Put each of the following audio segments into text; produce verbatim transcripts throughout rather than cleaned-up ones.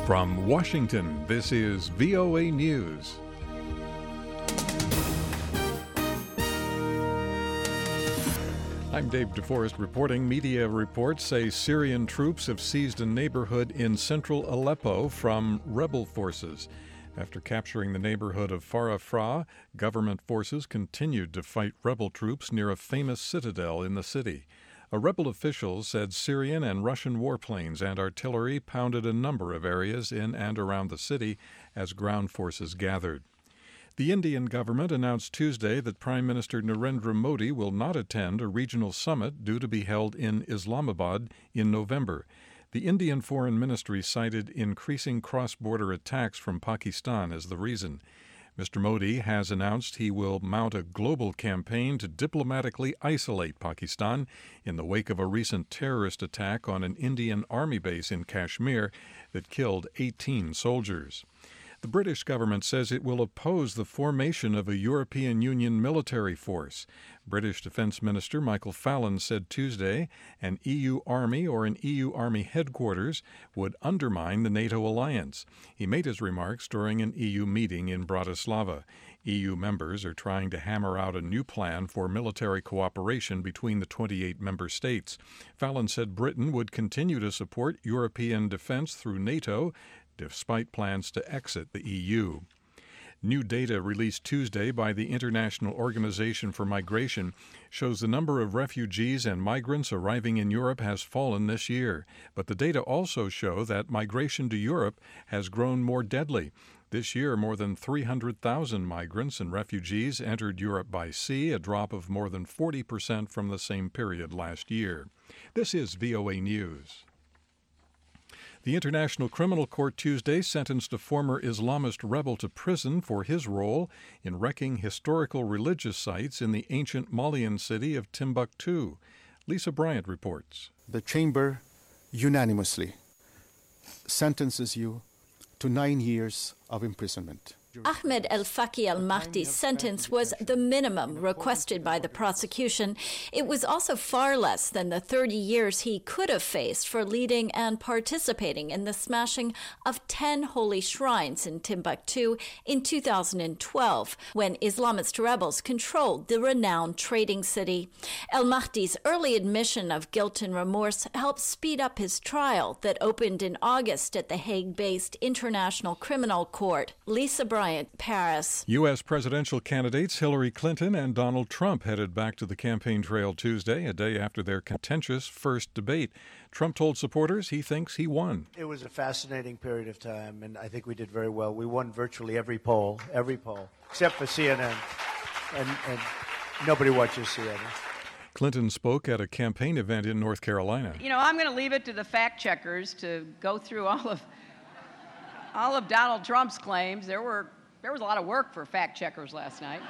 From Washington, this is V O A News. I'm Dave DeForest reporting. Media reports say Syrian troops have seized a neighborhood in central Aleppo from rebel forces. After capturing the neighborhood of Farafra, government forces continued to fight rebel troops near a famous citadel in the city. A rebel official said Syrian and Russian warplanes and artillery pounded a number of areas in and around the city as ground forces gathered. The Indian government announced Tuesday that Prime Minister Narendra Modi will not attend a regional summit due to be held in Islamabad in November. The Indian Foreign Ministry cited increasing cross-border attacks from Pakistan as the reason. Mister Modi has announced he will mount a global campaign to diplomatically isolate Pakistan in the wake of a recent terrorist attack on an Indian army base in Kashmir that killed eighteen soldiers. The British government says it will oppose the formation of a European Union military force. British Defence Minister Michael Fallon said Tuesday an E U army or an E U army headquarters would undermine the NATO alliance. He made his remarks during an E U meeting in Bratislava. E U members are trying to hammer out a new plan for military cooperation between the twenty-eight member states. Fallon said Britain would continue to support European defence through NATO, despite plans to exit the E U. New data released Tuesday by the International Organization for Migration shows the number of refugees and migrants arriving in Europe has fallen this year. But the data also show that migration to Europe has grown more deadly. This year, more than three hundred thousand migrants and refugees entered Europe by sea, a drop of more than forty percent from the same period last year. This is V O A News. The International Criminal Court Tuesday sentenced a former Islamist rebel to prison for his role in wrecking historical religious sites in the ancient Malian city of Timbuktu. Lisa Bryant reports. The chamber unanimously sentences you to nine years of imprisonment. Ahmed El-Faki Al-Mahdi's sentence was the minimum requested by the prosecution. It was also far less than the thirty years he could have faced for leading and participating in the smashing of ten holy shrines in Timbuktu in two thousand twelve, when Islamist rebels controlled the renowned trading city. El-Mahdi's early admission of guilt and remorse helped speed up his trial that opened in August at the Hague-based International Criminal Court. Lisa Bryant, Paris. U S presidential candidates Hillary Clinton and Donald Trump headed back to the campaign trail Tuesday, a day after their contentious first debate. Trump told supporters he thinks he won. It was a fascinating period of time, and I think we did very well. We won virtually every poll, every poll, except for C N N, and, and nobody watches C N N. Clinton spoke at a campaign event in North Carolina. You know, I'm going to leave it to the fact checkers to go through all of all of Donald Trump's claims. There were there was a lot of work for fact checkers last night.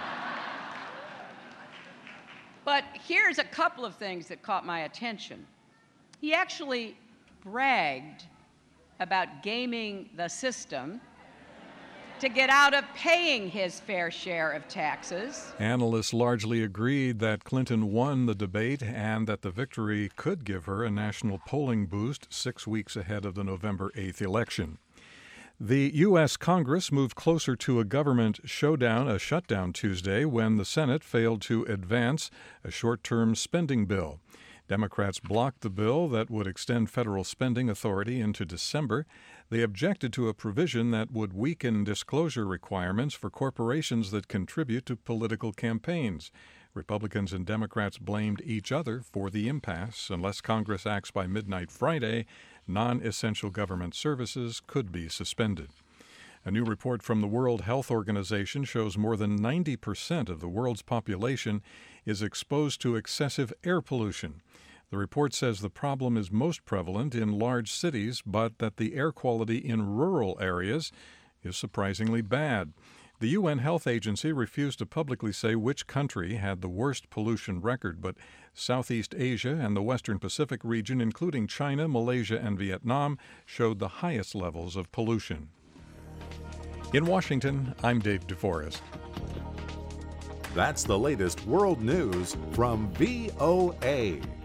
But here's a couple of things that caught my attention. He actually bragged about gaming the system to get out of paying his fair share of taxes. Analysts largely agreed that Clinton won the debate and that the victory could give her a national polling boost six weeks ahead of the November eighth election. The U S Congress moved closer to a government showdown, a shutdown Tuesday, when the Senate failed to advance a short-term spending bill. Democrats blocked the bill that would extend federal spending authority into December. They objected to a provision that would weaken disclosure requirements for corporations that contribute to political campaigns. Republicans and Democrats blamed each other for the impasse. Unless Congress acts by midnight Friday, non-essential government services could be suspended. A new report from the World Health Organization shows more than ninety percent of the world's population is exposed to excessive air pollution. The report says the problem is most prevalent in large cities, but that the air quality in rural areas is surprisingly bad. The U N Health Agency refused to publicly say which country had the worst pollution record, but Southeast Asia and the Western Pacific region, including China, Malaysia, and Vietnam, showed the highest levels of pollution. In Washington, I'm Dave DeForest. That's the latest world news from V O A.